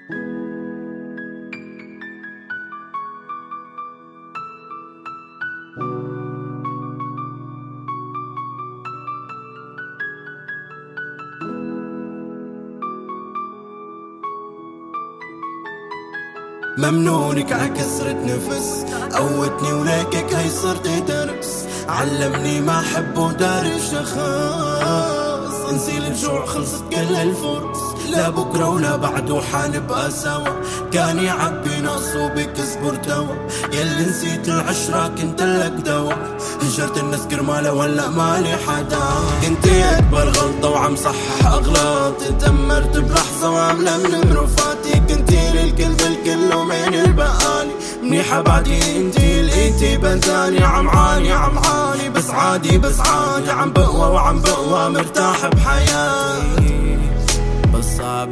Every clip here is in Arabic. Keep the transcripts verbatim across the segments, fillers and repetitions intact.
ممنونك عكسرة نفس، قوتني ولكك هي صرت درس، علمني ما حب ودار الشخص، انسي الجوع خلصت كل الفرص، لا بكرة ولا بعده حنبقى سوا، كان يعبي نص وبكسبر توا، يلي نسيت العشرة كنت لك دوا، هجرت الناس كرمالة ولا مالي حدا، كنتي اكبر غلطة وعم صحح اغلاط، تدمرت بلحظة وعاملة من مرفاتي، كنتي للكل بالكل ومين البقالي، منيحة بعدي انتي لقيتي بنتاني، عم عاني عم عاني بس عادي بس عادي، عم بقوى وعم بقوى مرتاح بحياتي، بس صعب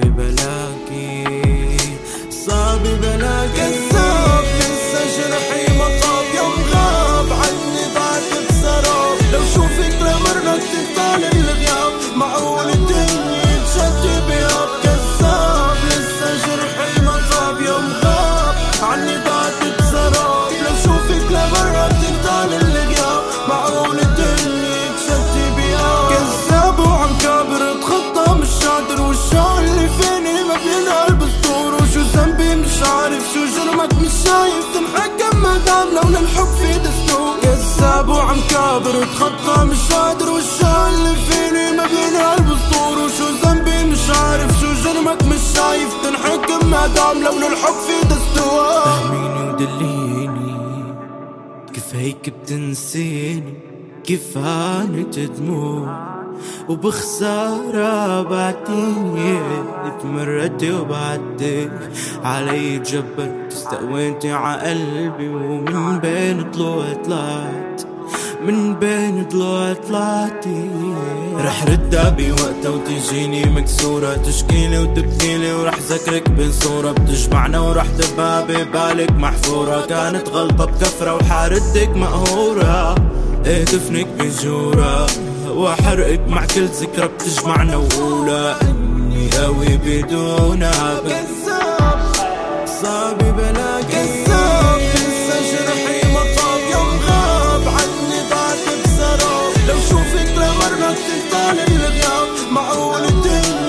بلاكي صعب بلاكي، كذاب لسه جرحي مطاب، يوم غاب عني ضاعت بسراب، لو شوفك لمرة تطال الغياب، معقول الدنيا تشتي بياب، كذاب لسه جرحي مطاب، يوم غاب عني ضاعت بسراب، لو شوفك لمرة تطال الغياب، معقول الدنيا تشتي بياب، كذاب وعم كابر اتخطى مش قادر، والشعر اللي فيني ما بينقل بالسطور، وشو ذنبي مش عارف شو جرمك مش شايف، تنحكم ما دام لولا الحب في دستور، كذاب وعم كابر اتخطى مش قادر، والشعر اللي فيني ما بينقل بالسطور، وشو ذنبي مش عارف شو جرمك مش شايف، تنحكم ما دام لولا الحب في دستور، فهميني ودليني كيف هيك بتنسيني، كيف هانت دموع وبخسارة بعتيني، تمردي وبعدي علي جبرت، استقويتي ع قلبي، ومن بين طلوع طلعت من بين طلوع طلعتي، رح ردها بوقتها وتجيني مكسورة، تشكيلي وتبكيلي ورح ذكرك بصورة بتجمعنا، ورح تبقى ببالك محفورة، كانت غلطة بكفرة وحاردك مقهورة، ايه دفنك بجورة وحرقك مع كل ذكرى بتجمعنا، وقولها اني قوي بدونها، كذاب صعب بلاقي، كذاب لسه جرحي مطاب، يوم غاب عني ضاعت بسراب، لو شوفك لمرة تطال الغياب، معقول الدنيا